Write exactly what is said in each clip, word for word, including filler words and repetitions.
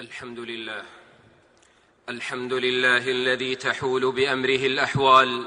الحمد لله الحمد لله الذي تحول بأمره الأحوال،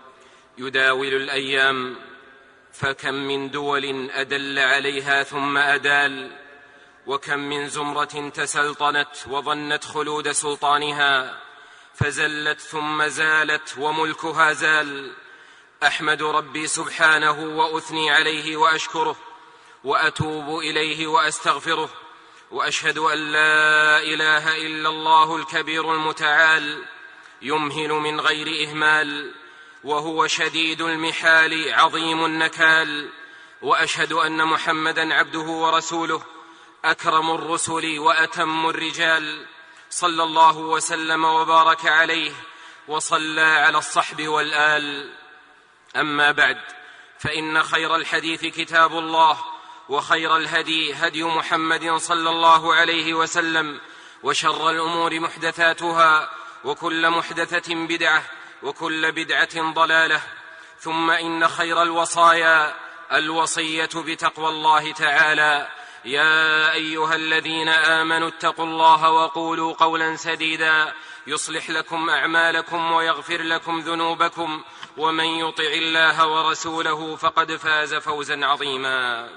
يداول الأيام، فكم من دول أدل عليها ثم أدال، وكم من زمرة تسلطنت وظنت خلود سلطانها فزلت ثم زالت وملكها زال. أحمد ربي سبحانه وأثني عليه وأشكره وأتوب إليه وأستغفره، وأشهد أن لا إله إلا الله الكبير المتعال، يمهل من غير إهمال، وهو شديد المحال عظيم النكال. وأشهد أن محمدًا عبده ورسوله، أكرم الرسل وأتم الرجال، صلى الله وسلم وبارك عليه وصلى على الصحب والآل. أما بعد، فإن خير الحديث كتاب الله، وخير الهدي هدي محمد صلى الله عليه وسلم، وشر الأمور محدثاتها، وكل محدثة بدعة، وكل بدعة ضلالة. ثم إن خير الوصايا الوصية بتقوى الله تعالى: يا أيها الذين آمنوا اتقوا الله وقولوا قولا سديدا يصلح لكم أعمالكم ويغفر لكم ذنوبكم، ومن يطع الله ورسوله فقد فاز فوزا عظيما.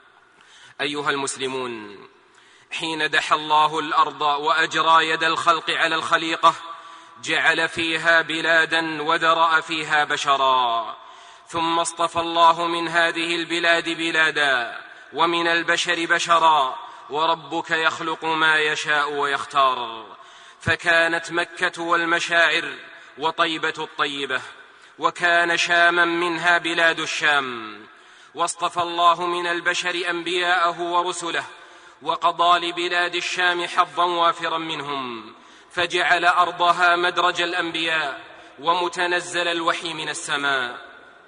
أيها المسلمون، حين دحى الله الأرض وأجرى يد الخلق على الخليقة، جعل فيها بلادا وذرأ فيها بشرا، ثم اصطفى الله من هذه البلاد بلادا ومن البشر بشرا، وربك يخلق ما يشاء ويختار. فكانت مكة والمشاعر وطيبة الطيبة، وكان شاما منها بلاد الشام. واصطفى الله من البشر أنبياءه ورسله، وقضى لبلاد الشام حظا وافرا منهم، فجعل أرضها مدرج الأنبياء ومتنزل الوحي من السماء.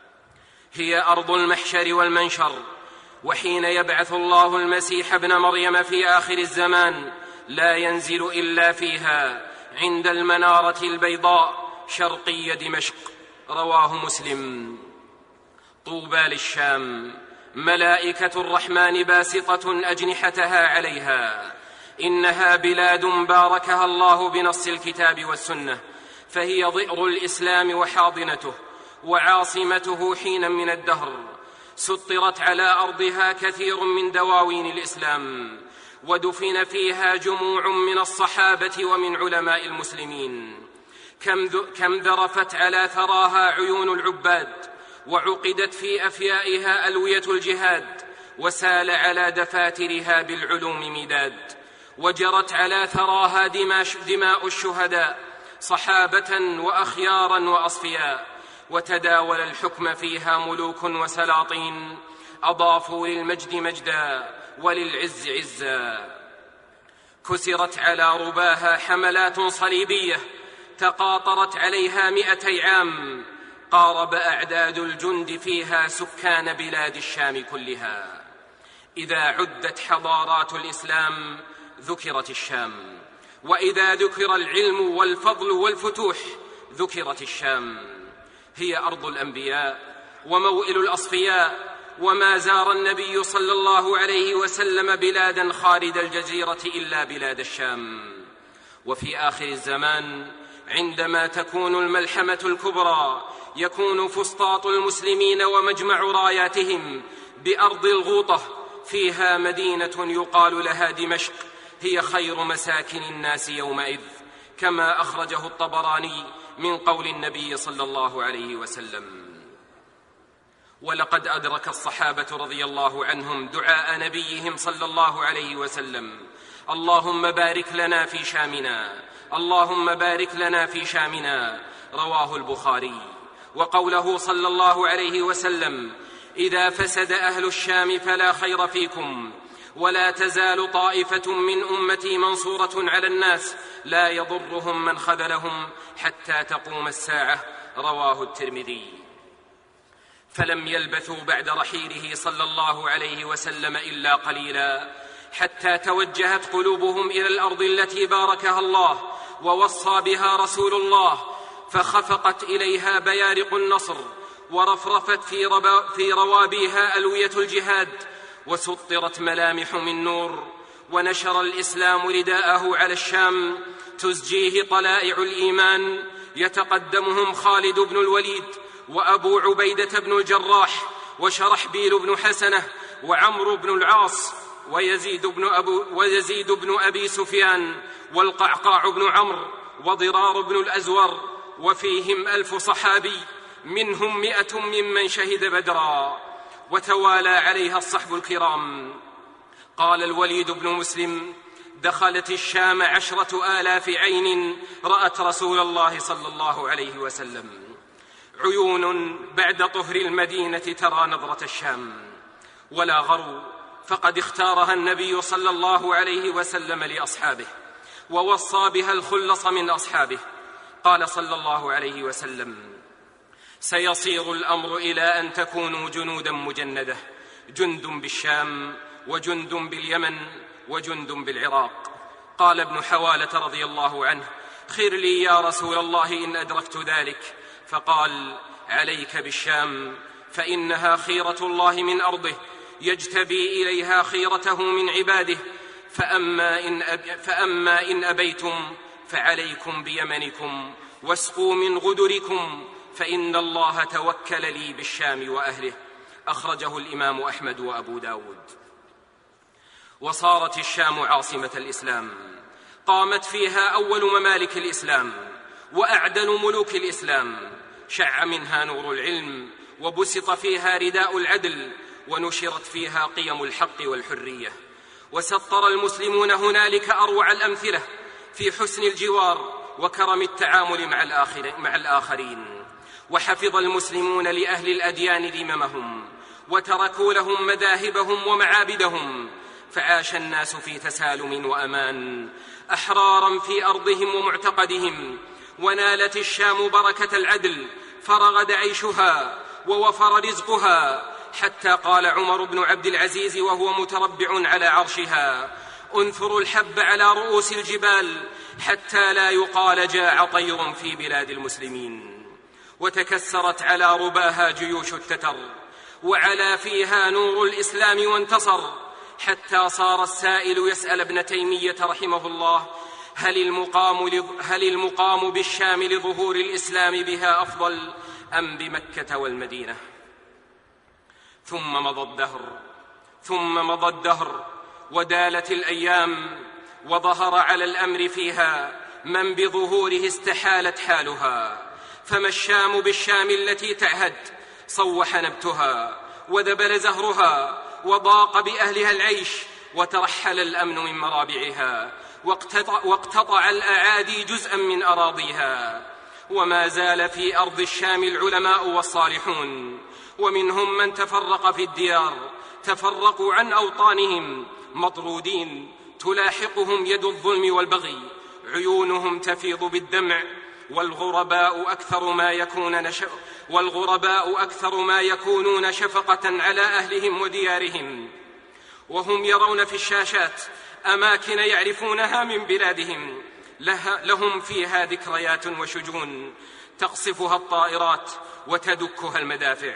هي أرض المحشر والمنشر، وحين يبعث الله المسيح ابن مريم في آخر الزمان لا ينزل إلا فيها، عند المنارة البيضاء شرقي دمشق. رواه مسلم. طوبى للشام، ملائكة الرحمن باسطة أجنحتها عليها، إنها بلاد باركها الله بنص الكتاب والسنة، فهي ضئر الإسلام وحاضنته وعاصمته حينا من الدهر. سطرت على أرضها كثير من دواوين الإسلام، ودفن فيها جموع من الصحابة ومن علماء المسلمين. كم ذرفت على ثراها عيون العباد، وعقدت في أفيائها ألوية الجهاد، وسال على دفاترها بالعلوم مداد، وجرت على ثراها دماء الشهداء، صحابة وأخيارا وأصفياء. وتداول الحكم فيها ملوك وسلاطين، أضافوا للمجد مجدا وللعز عزا. كسرت على رباها حملات صليبية تقاطرت عليها مئتي عام، قارب أعداد الجند فيها سكان بلاد الشام كلها. إذا عدت حضارات الإسلام ذكرت الشام، وإذا ذكر العلم والفضل والفتوح ذكرت الشام. هي أرض الأنبياء وموئل الأصفياء، وما زار النبي صلى الله عليه وسلم بلادا خارج الجزيرة إلا بلاد الشام. وفي آخر الزمان، عندما تكون الملحمة الكبرى، يكون فسطاط المسلمين ومجمع راياتهم بأرض الغوطة، فيها مدينة يقال لها دمشق، هي خير مساكن الناس يومئذ، كما أخرجه الطبراني من قول النبي صلى الله عليه وسلم. ولقد أدرك الصحابة رضي الله عنهم دعاء نبيهم صلى الله عليه وسلم: اللهم بارك لنا في شامنا، اللهم بارك لنا في شامنا. رواه البخاري. وقوله صلى الله عليه وسلم: إذا فسد أهل الشام فلا خير فيكم، ولا تزال طائفة من أمتي منصورة على الناس لا يضرهم من خذلهم حتى تقوم الساعة. رواه الترمذي. فلم يلبثوا بعد رحيله صلى الله عليه وسلم إلا قليلا، حتى توجهت قلوبهم إلى الأرض التي باركها الله ووصى بها رسول الله، فخفقت إليها بيارق النصر، ورفرفت في, ربا في روابيها ألوية الجهاد، وسطرت ملامح من نور، ونشر الإسلام رداءه على الشام تزجيه طلائع الإيمان، يتقدمهم خالد بن الوليد وأبو عبيدة بن الجراح وشرحبيل بن حسنة وعمرو بن العاص ويزيد بن, أبو ويزيد بن أبي سفيان والقعقاع بن عمرو وضرار بن الأزور، وفيهم ألف صحابي منهم مئة ممن شهد بدرا، وتوالى عليها الصحب الكرام. قال الوليد بن مسلم: دخلت الشام عشرة آلاف عين رأت رسول الله صلى الله عليه وسلم، عيون بعد طهر المدينة ترى نظرة الشام، ولا غرو، فقد اختارها النبي صلى الله عليه وسلم لأصحابه، ووصى بها الخلص من أصحابه. قال صلى الله عليه وسلم: سيصير الأمر إلى أن تكونوا جنودا مجندة، جند بالشام وجند باليمن وجند بالعراق. قال ابن حوالة رضي الله عنه: خير لي يا رسول الله إن أدركت ذلك. فقال: عليك بالشام، فإنها خيرة الله من أرضه، يجتبي إليها خيرته من عباده، فأما إن, أب... فأما إن أبيتم فعليكم بيمنكم، واسقوا من غدركم، فإن الله توكل لي بالشام وأهله. أخرجه الإمام أحمد وأبو داود. وصارت الشام عاصمة الإسلام، قامت فيها أول ممالك الإسلام وأعدل ملوك الإسلام، شع منها نور العلم، وبسط فيها رداء العدل، ونشرت فيها قيم الحق والحرية، وسطر المسلمون هنالك أروع الأمثلة في حسن الجوار وكرم التعامل مع, الآخر مع الآخرين، وحفظ المسلمون لأهل الأديان ذممهم، وتركوا لهم مذاهبهم ومعابدهم، فعاش الناس في تسالم وأمان، أحرارا في أرضهم ومعتقدهم. ونالت الشام بركة العدل، فرغد عيشها ووفر رزقها، حتى قال عمر بن عبد العزيز وهو متربع على عرشها: انثروا الحب على رؤوس الجبال حتى لا يقال جاع طير في بلاد المسلمين. وتكسرت على رباها جيوش التتر، وعلى فيها نور الإسلام وانتصر، حتى صار السائل يسأل ابن تيمية رحمه الله: هل المقام, هل المقام بالشام لظهور الإسلام بها أفضل أم بمكة والمدينة؟ ثم مضى الدهر ثم مضى الدهر ودالت الأيام، وظهر على الأمر فيها من بظهوره استحالت حالها، فما الشام بالشام التي تعهد، صوح نبتها وذبل زهرها، وضاق بأهلها العيش، وترحل الأمن من مرابعها، واقتطع, واقتطع الأعادي جزءا من أراضيها. وما زال في أرض الشام العلماء والصالحون، ومنهم من تفرق في الديار، تفرقوا عن أوطانهم مطرودين، تلاحقهم يد الظلم والبغي، عيونهم تفيض بالدمع، والغرباء أكثر ما يكون نش... والغرباء أكثر ما يكونون شفقة على أهلهم وديارهم، وهم يرون في الشاشات أماكن يعرفونها من بلادهم، لها لهم فيها ذكريات وشجون تقصفها الطائرات وتدكها المدافع.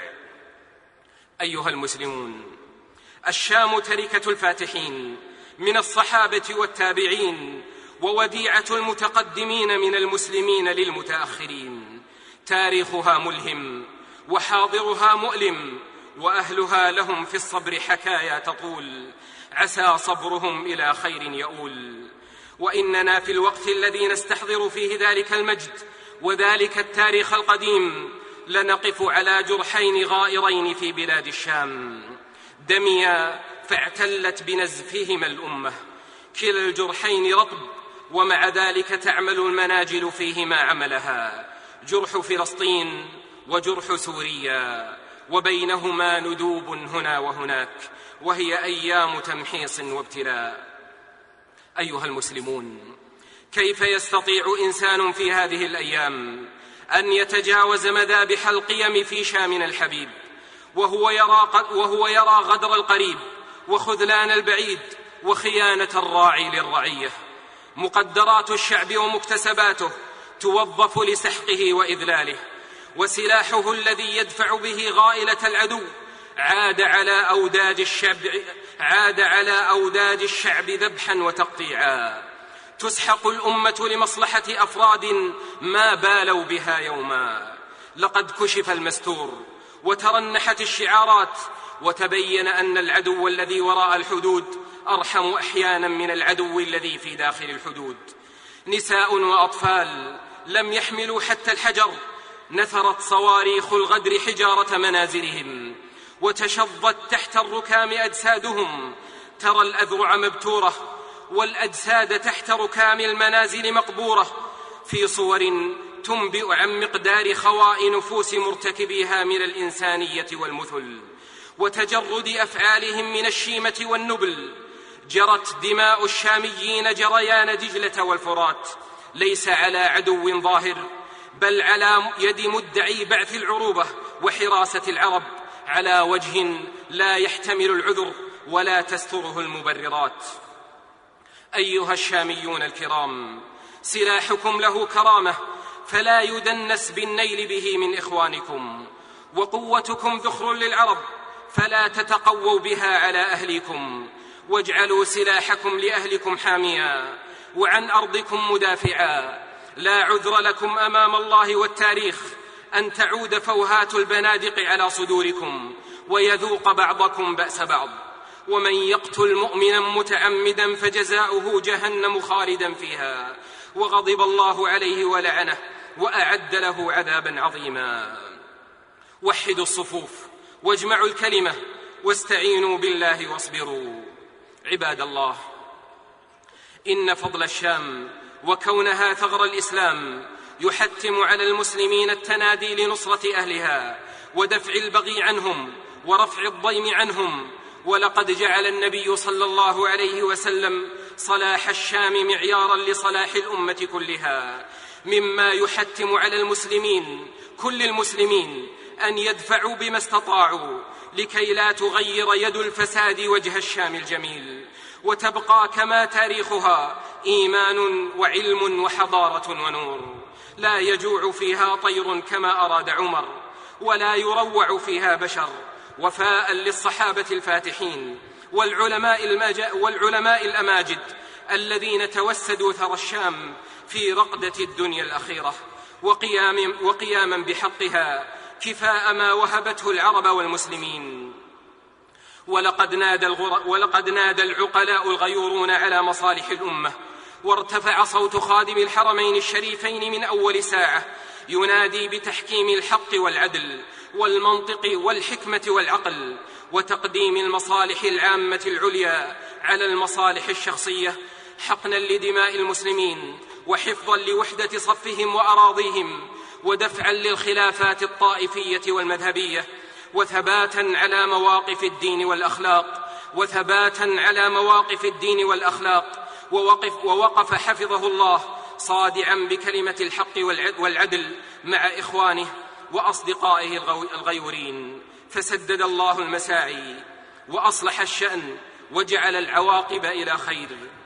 أيها المسلمون، الشام تركة الفاتحين من الصحابة والتابعين، ووديعة المتقدمين من المسلمين للمتأخرين. تاريخها ملهم وحاضرها مؤلم، وأهلها لهم في الصبر حكايا تطول، عسى صبرهم إلى خير يؤول. وإننا في الوقت الذي نستحضر فيه ذلك المجد وذلك التاريخ القديم لنقف على جرحين غائرين في بلاد الشام، دميا فاعتلت بنزفهما الأمة، كلا الجرحين رطب، ومع ذلك تعمل المناجل فيهما عملها، جرح فلسطين وجرح سوريا، وبينهما ندوب هنا وهناك، وهي أيام تمحيص وابتلاء. أيها المسلمون، كيف يستطيع إنسان في هذه الأيام أن يتجاوز مذابح القيم في شامنا الحبيب، وهو يرى, وهو يرى غدر القريب وخذلان البعيد وخيانة الراعي للرعية؟ مقدرات الشعب ومكتسباته توظف لسحقه وإذلاله، وسلاحه الذي يدفع به غائلة العدو عاد على أوداج الشعب, عاد على أوداد الشعب ذبحا وتقطيعا. تسحق الأمة لمصلحة أفراد ما بالوا بها يوما. لقد كشف المستور وترنحت الشعارات، وتبين أن العدو الذي وراء الحدود أرحم أحيانا من العدو الذي في داخل الحدود. نساء وأطفال لم يحملوا حتى الحجر، نثرت صواريخ الغدر حجارة منازلهم، وتشظت تحت الركام أجسادهم. ترى الأذرع مبتورة والأجساد تحت ركام المنازل مقبورة، في صور تنبئ عن مقدار خواء نفوس مرتكبيها من الإنسانية والمثل وتجرد أفعالهم من الشيمة والنبل. جرت دماء الشاميين جريان دجلة والفرات، ليس على عدو ظاهر، بل على يد مدعي بعث العروبة وحراسة العرب، على وجه لا يحتمل العذر ولا تستره المبررات. أيها الشاميون الكرام، سلاحكم له كرامة، فلا يدنس بالنيل به من إخوانكم، وقوتكم ذخر للعرب، فلا تتقووا بها على أهلكم، واجعلوا سلاحكم لأهلكم حاميا وعن أرضكم مدافعا. لا عذر لكم أمام الله والتاريخ أن تعود فوهات البنادق على صدوركم ويذوق بعضكم بأس بعض. ومن يقتل مؤمنا متعمدا فجزاؤه جهنم خالدا فيها، وغضب الله عليه ولعنه وأعد له عذابا عظيما. وحدوا الصفوف واجمعوا الكلمة واستعينوا بالله واصبروا. عباد الله، إن فضل الشام وكونها ثغر الإسلام يحتم على المسلمين التنادي لنصرة أهلها ودفع البغي عنهم ورفع الضيم عنهم. ولقد جعل النبي صلى الله عليه وسلم صلاح الشام معيارا لصلاح الأمة كلها، مما يحتم على المسلمين كل المسلمين أن يدفعوا بما استطاعوا لكي لا تغير يد الفساد وجه الشام الجميل، وتبقى كما تاريخها إيمان وعلم وحضارة ونور. لا يجوع فيها طير كما أراد عمر، ولا يروع فيها بشر، وفاء للصحابة الفاتحين والعلماء, المج... والعلماء الأماجد الذين توسدوا ثرى الشام في رقدة الدنيا الأخيرة، وقيام... وقياما بحقها كفاء ما وهبته العرب والمسلمين. ولقد نادى, الغر... ولقد نادى العقلاء الغيورون على مصالح الأمة، وارتفع صوت خادم الحرمين الشريفين من أول ساعة ينادي بتحكيم الحق والعدل والمنطق والحكمة والعقل، وتقديم المصالح العامة العليا على المصالح الشخصية، حقنا لدماء المسلمين وحفظا لوحدة صفهم وأراضيهم، ودفعا للخلافات الطائفية والمذهبية، وثباتا على مواقف الدين والأخلاق وثباتا على مواقف الدين والأخلاق ووقف, ووقف حفظه الله صادعا بكلمة الحق والعدل مع إخوانه وأصدقائه الغيورين، فسدد الله المساعي وأصلح الشأن وجعل العواقب إلى خير.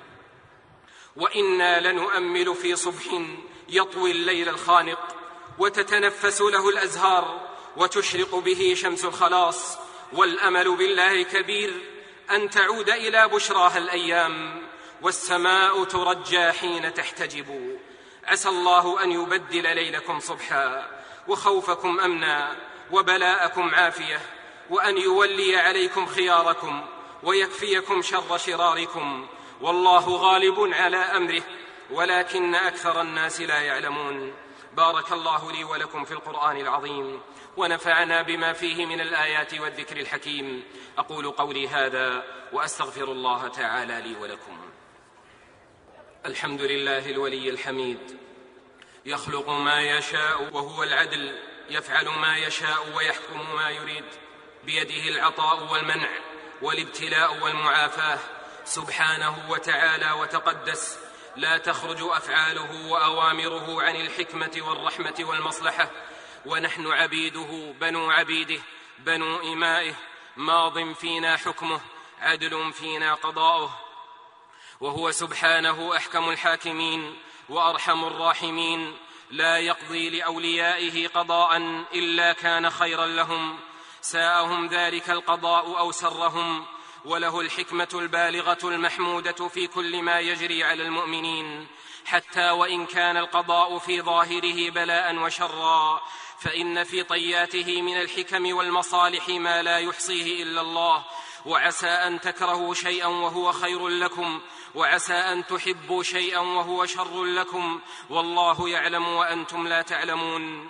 وإنا لنؤمل في صبح يطوي الليل الخانق، وتتنفس له الأزهار، وتشرق به شمس الخلاص، والأمل بالله كبير أن تعود إلى بشراها الأيام، والسماء ترجى حين تحتجب. عسى الله أن يبدل ليلكم صبحا، وخوفكم أمنا، وبلاءكم عافية، وأن يولي عليكم خياركم ويكفيكم شر شراركم، والله غالب على أمره ولكن أكثر الناس لا يعلمون. بارك الله لي ولكم في القرآن العظيم، ونفعنا بما فيه من الآيات والذكر الحكيم. أقول قولي هذا وأستغفر الله تعالى لي ولكم. الحمد لله الولي الحميد، يخلق ما يشاء وهو العدل، يفعل ما يشاء ويحكم ما يريد، بيده العطاء والمنع والابتلاء والمعافاة، سبحانه وتعالى وتقدس، لا تخرج أفعاله وأوامره عن الحكمة والرحمة والمصلحة، ونحن عبيده بنو عبيده بنو إمائه، ماض فينا حكمه، عدل فينا قضاؤه، وهو سبحانه أحكم الحاكمين وأرحم الراحمين، لا يقضي لأوليائه قضاء إلا كان خيرا لهم، ساءهم ذلك القضاء أو سرهم، وله الحكمة البالغة المحمودة في كل ما يجري على المؤمنين، حتى وإن كان القضاء في ظاهره بلاء وشرا، فإن في طياته من الحكم والمصالح ما لا يحصيه إلا الله. وعسى أن تكرهوا شيئا وهو خير لكم، وعسى أن تحبوا شيئا وهو شر لكم، والله يعلم وأنتم لا تعلمون.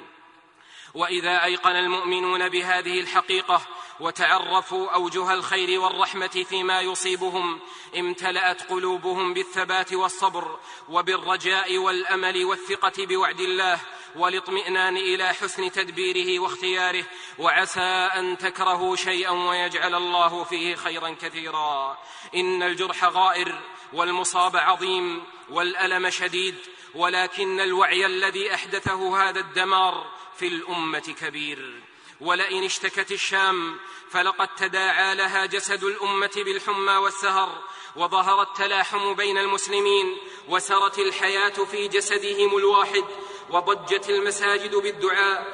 وإذا أيقن المؤمنون بهذه الحقيقة وتعرفوا أوجه الخير والرحمة فيما يصيبهم، امتلأت قلوبهم بالثبات والصبر وبالرجاء والأمل والثقة بوعد الله والاطمئنان إلى حسن تدبيره واختياره. وعسى أن تكرهوا شيئا ويجعل الله فيه خيرا كثيرا. إن الجرح غائر والمصاب عظيم والألم شديد، ولكن الوعي الذي أحدثه هذا الدمار في الأمة كبير. ولئن اشتكت الشام فلقد تداعى لها جسد الأمة بالحمى والسهر، وظهر التلاحم بين المسلمين، وسرت الحياة في جسدهم الواحد، وضجت المساجد بالدعاء،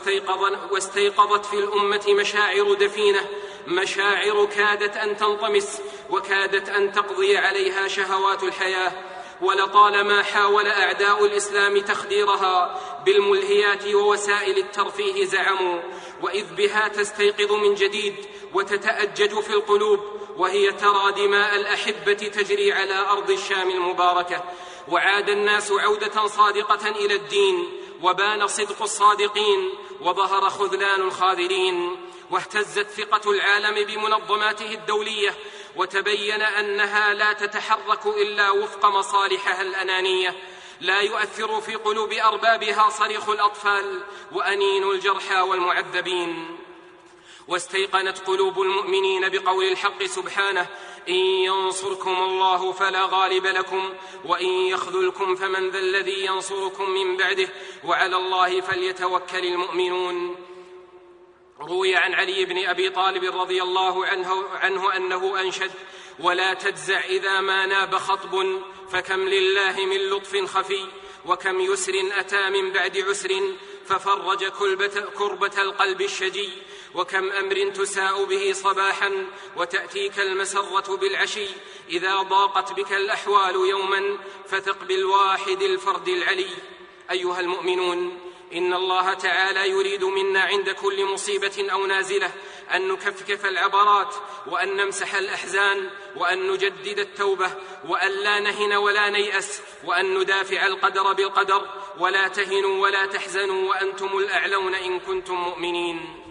واستيقظت في الأمة مشاعر دفينة، مشاعر كادت أن تنطمس وكادت أن تقضي عليها شهوات الحياة. ولطالما حاول أعداء الإسلام تخديرها بالملهيات ووسائل الترفيه زعموا، وإذ بها تستيقظ من جديد وتتأجج في القلوب، وهي ترى دماء الأحبة تجري على أرض الشام المباركة. وعاد الناس عودة صادقة إلى الدين، وبان صدق الصادقين، وظهر خذلان الخاذلين، واهتزت ثقة العالم بمنظماته الدولية، وتبين أنها لا تتحرك إلا وفق مصالحها الأنانية. لا يؤثر في قلوب أربابها صريخ الأطفال وأنين الجرحى والمعذبين. واستيقنت قلوب المؤمنين بقول الحق سبحانه: إن ينصركم الله فلا غالب لكم، وإن يخذلكم فمن ذا الذي ينصركم من بعده، وعلى الله فليتوكل المؤمنون. روي عن علي بن أبي طالب رضي الله عنه, عنه أنه أنشد: ولا تجزع إذا ما ناب خطب، فكم لله من لطف خفي، وكم يسر أتى من بعد عسر، ففرج كربة القلب الشجي، وكم أمر تساء به صباحا، وتأتيك المسرة بالعشي، إذا ضاقت بك الأحوال يوما، فثق بالواحد الفرد العلي. أيها المؤمنون، إن الله تعالى يريد منا عند كل مصيبة أو نازلة أن نكفكف العبرات، وأن نمسح الأحزان، وأن نجدد التوبة، وأن لا نهن ولا نيأس، وأن ندافع القدر بالقدر، ولا تهنوا ولا تحزنوا وأنتم الأعلون إن كنتم مؤمنين.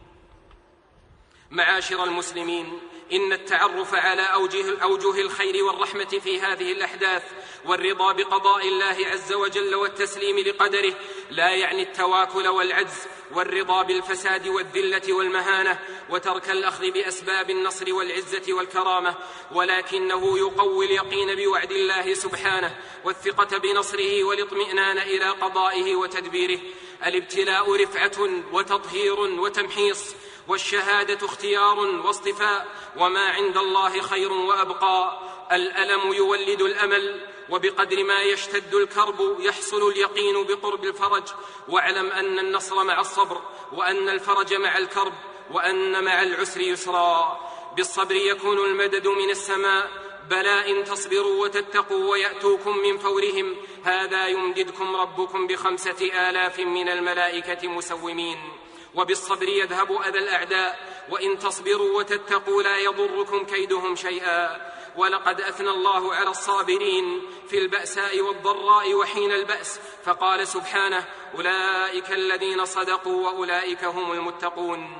معاشر المسلمين، إن التعرف على أوجه, أوجه الخير والرحمة في هذه الأحداث والرضا بقضاء الله عز وجل والتسليم لقدره لا يعني التواكل والعجز والرضا بالفساد والذلة والمهانة وترك الأخذ بأسباب النصر والعزة والكرامة، ولكنه يقوي اليقين بوعد الله سبحانه والثقة بنصره والاطمئنان إلى قضائه وتدبيره. الابتلاء رفعة وتطهير وتمحيص، والشهادة اختيار واصطفاء، وما عند الله خير وأبقى. الألم يولد الأمل، وبقدر ما يشتد الكرب يحصل اليقين بقرب الفرج. واعلم أن النصر مع الصبر، وأن الفرج مع الكرب، وأن مع العسر يسرا. بالصبر يكون المدد من السماء، بلى إن تصبروا وتتقوا ويأتوكم من فورهم هذا يمددكم ربكم بخمسة آلاف من الملائكة مسومين. وبالصبر يذهب أذى الأعداء، وإن تصبروا وتتقوا لا يضركم كيدهم شيئا. ولقد أثنى الله على الصابرين في البأساء والضراء وحين البأس، فقال سبحانه: أولئك الذين صدقوا وأولئك هم المتقون.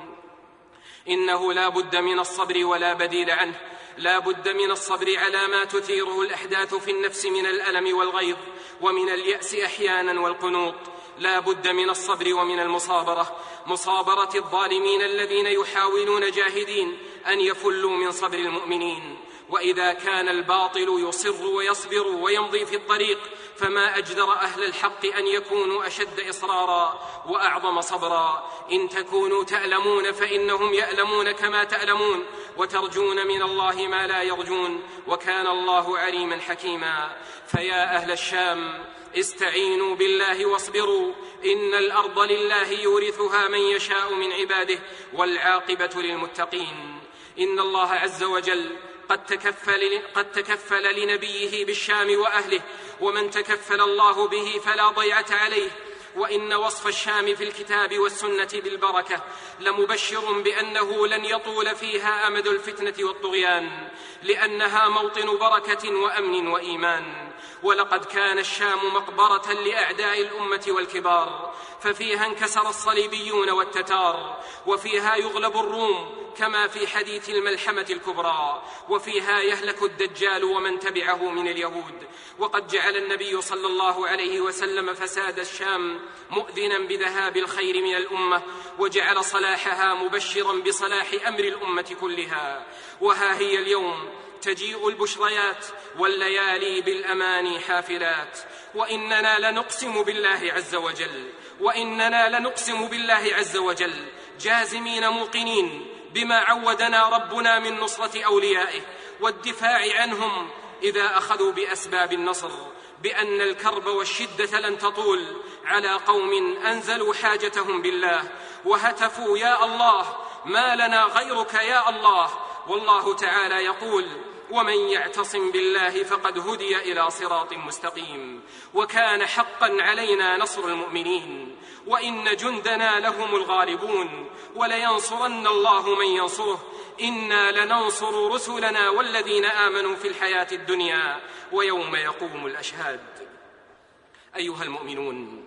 إنه لا بد من الصبر ولا بديل عنه. لا بد من الصبر على ما تثيره الأحداث في النفس من الألم والغيظ ومن اليأس أحيانا والقنوط. لا بد من الصبر ومن المصابرة، مصابرة الظالمين الذين يحاولون جاهدين أن يفلوا من صبر المؤمنين. وإذا كان الباطل يصر ويصبر ويمضي في الطريق، فما أجدر أهل الحق أن يكونوا أشد إصرارا وأعظم صبرا. إن تكونوا تألمون فإنهم يألمون كما تألمون، وترجون من الله ما لا يرجون، وكان الله عليما حكيما. فيا أهل الشام، استعينوا بالله واصبروا، إن الأرض لله يورثها من يشاء من عباده، والعاقبة للمتقين. إن الله عز وجل قد تكفل, قد تكفل لنبيه بالشام وأهله، ومن تكفل الله به فلا ضيعة عليه. وإن وصف الشام في الكتاب والسنة بالبركة لمبشر بأنه لن يطول فيها أمد الفتنة والطغيان، لأنها موطن بركة وأمن وإيمان. ولقد كان الشام مقبرة لأعداء الأمة والكبار، ففيها انكسر الصليبيون والتتار، وفيها يغلب الروم كما في حديث الملحمة الكبرى، وفيها يهلك الدجال ومن تبعه من اليهود. وقد جعل النبي صلى الله عليه وسلم فساد الشام مؤذنا بذهاب الخير من الأمة، وجعل صلاحها مبشرا بصلاح أمر الأمة كلها. وها هي اليوم تجيء البشريات والليالي بالأماني حافلات، وإننا لنقسم بالله عز وجل وإننا لنقسم بالله عز وجل جازمين موقنين بما عودنا ربنا من نصرة أوليائه والدفاع عنهم إذا أخذوا بأسباب النصر، بأن الكرب والشدة لن تطول على قوم أنزلوا حاجتهم بالله وهتفوا يا الله ما لنا غيرك يا الله. والله تعالى يقول: ومن يعتصم بالله فقد هدي إلى صراط مستقيم. وكان حقا علينا نصر المؤمنين، وإن جندنا لهم الغالبون، ولينصرن الله من ينصره، إنا لننصر رسلنا والذين آمنوا في الحياة الدنيا ويوم يقوم الأشهاد. أيها المؤمنون،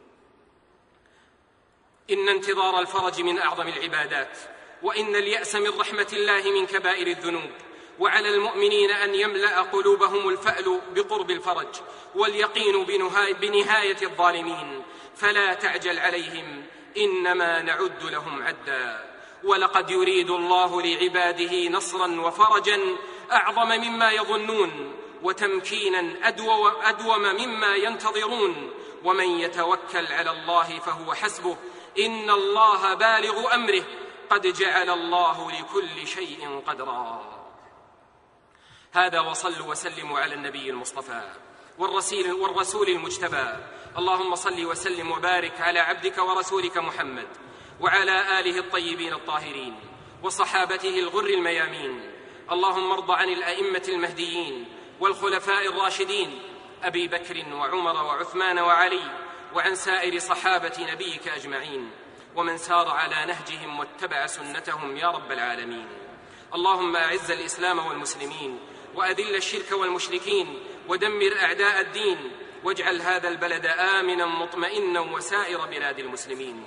إن انتظار الفرج من أعظم العبادات، وإن اليأس من رحمة الله من كبائر الذنوب، وعلى المؤمنين أن يملأ قلوبهم الفأل بقرب الفرج واليقين بنهاية الظالمين، فلا تعجل عليهم، إنما نعد لهم عدا. ولقد يريد الله لعباده نصرا وفرجا أعظم مما يظنون، وتمكينا أدوم مما ينتظرون، ومن يتوكل على الله فهو حسبه، إن الله بالغ أمره، قد جعل الله لكل شيء قدرا. هذا وصلوا وسلموا على النبي المصطفى والرسول, والرسول المجتبى. اللهم صل وسلم وبارك على عبدك ورسولك محمد وعلى آله الطيبين الطاهرين وصحابته الغر الميامين. اللهم ارض عن الأئمة المهديين والخلفاء الراشدين أبي بكر وعمر وعثمان وعلي، وعن سائر صحابة نبيك أجمعين، ومن سار على نهجهم واتبع سنتهم يا رب العالمين. اللهم أعز الإسلام والمسلمين، وأذل الشرك والمشركين، ودمر أعداء الدين، واجعل هذا البلد آمنا مطمئنا وسائر بلاد المسلمين.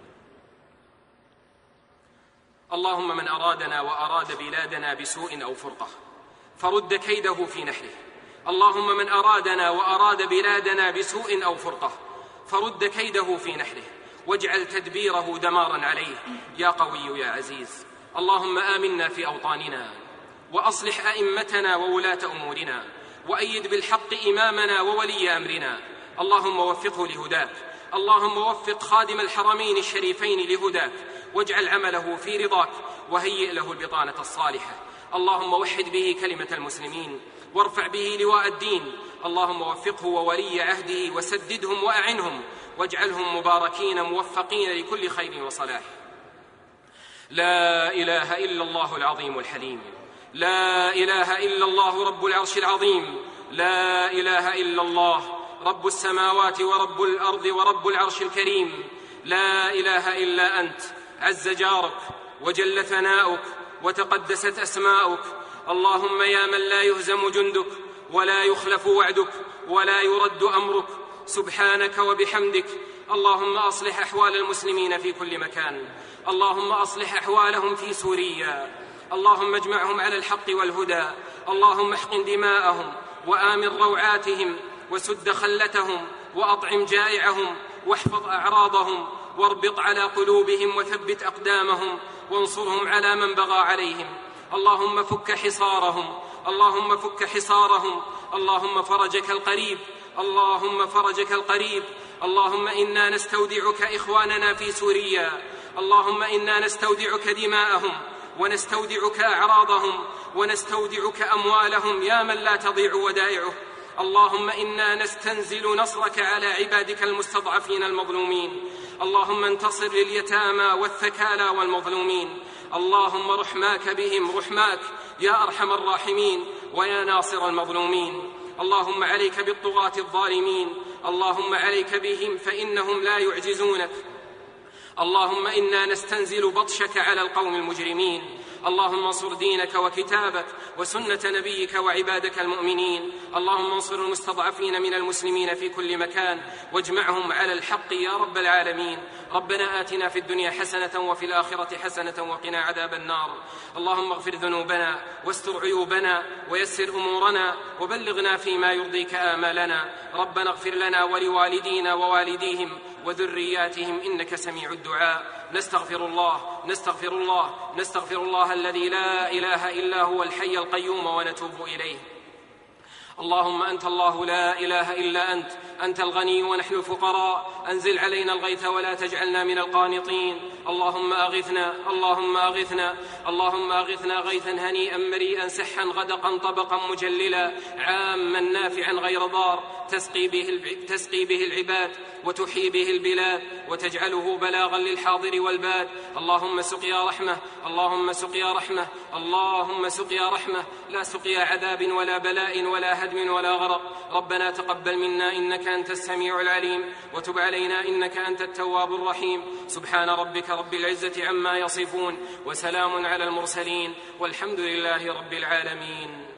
اللهم من أرادنا وأراد بلادنا بسوء أو فرقة فرد كيده في نحره. اللهم من أرادنا وأراد بلادنا بسوء أو فرقة فرد كيده في نحره، واجعل تدبيره دمارا عليه يا قوي يا عزيز. اللهم آمنا في أوطاننا، وأصلح أئمتنا وولاة أمورنا، وأيد بالحق إمامنا وولي أمرنا. اللهم وفقه لهداك، اللهم وفق خادم الحرمين الشريفين لهداك، واجعل عمله في رضاك، وهيئ له البطانة الصالحة. اللهم وحد به كلمة المسلمين، وارفع به لواء الدين. اللهم وفقه وولي عهده وسددهم وأعنهم، واجعلهم مباركين موفقين لكل خير وصلاح. لا إله إلا الله العظيم الحليم، لا إله إلا الله رب العرش العظيم، لا إله إلا الله رب السماوات ورب الأرض ورب العرش الكريم، لا إله إلا أنت، عز جارك وجل ثناؤك وتقدست أسماؤك. اللهم يا من لا يهزم جندك ولا يخلف وعدك ولا يرد أمرك، سبحانك وبحمدك. اللهم أصلح أحوال المسلمين في كل مكان، اللهم أصلح أحوالهم في سوريا، اللهم اجمعهم على الحق والهدى، اللهم احقن دماءهم وآمن روعاتهم، وسد خلتهم، وأطعم جائعهم، واحفظ أعراضهم، واربط على قلوبهم، وثبت أقدامهم، وانصرهم على من بغى عليهم. اللهم فك حصارهم، اللهم فك حصارهم، اللهم فرجك القريب، اللهم فرجك القريب. اللهم إنا نستودعك إخواننا في سوريا، اللهم إنا نستودعك دماءهم، ونستودعك أعراضهم، ونستودعك أموالهم يا من لا تضيع ودائعه. اللهم إنا نستنزل نصرك على عبادك المستضعفين المظلومين. اللهم انتصر لليتامى والثكالى والمظلومين. اللهم رحماك بهم رحماك يا أرحم الراحمين ويا ناصر المظلومين. اللهم عليك بالطغاة الظالمين، اللهم عليك بهم فإنهم لا يعجزونك. اللهم إنا نستنزل بطشك على القوم المجرمين. اللهم انصر دينك وكتابك وسنة نبيك وعبادك المؤمنين. اللهم انصر المستضعفين من المسلمين في كل مكان واجمعهم على الحق يا رب العالمين. ربنا آتنا في الدنيا حسنة وفي الآخرة حسنة وقنا عذاب النار. اللهم اغفر ذنوبنا واستر عيوبنا ويسر أمورنا وبلغنا فيما يرضيك آمالنا. ربنا اغفر لنا ولوالدينا ووالديهم وذرياتهم إنك سميع الدعاء. نستغفر الله نستغفر الله نستغفر الله الذي لا إله إلا هو الحي القيوم ونتوب إليه. اللهم أنت الله لا إله إلا أنت، أنت الغني ونحن الفقراء، أنزل علينا الغيث ولا تجعلنا من القانطين. اللهم أغثنا اللهم أغثنا اللهم أغثنا غيثا هنيئا مريئا سحا غدقا طبقا مجللا عاما نافعا غير ضار تسقي به, تسقي به العباد وتحيي به البلاد وتجعله بلاغا للحاضر والباد. اللهم سقيا رحمة اللهم سقيا رحمة اللهم سقيا رحمة لا سقيا عذاب ولا بلاء ولا هدم ولا غرق. ربنا تقبل منا إنك أنت السميع العليم وتب علينا إنك أنت التواب الرحيم. سبحان ربك رب العزة عما يصفون وسلام على المرسلين والحمد لله رب العالمين.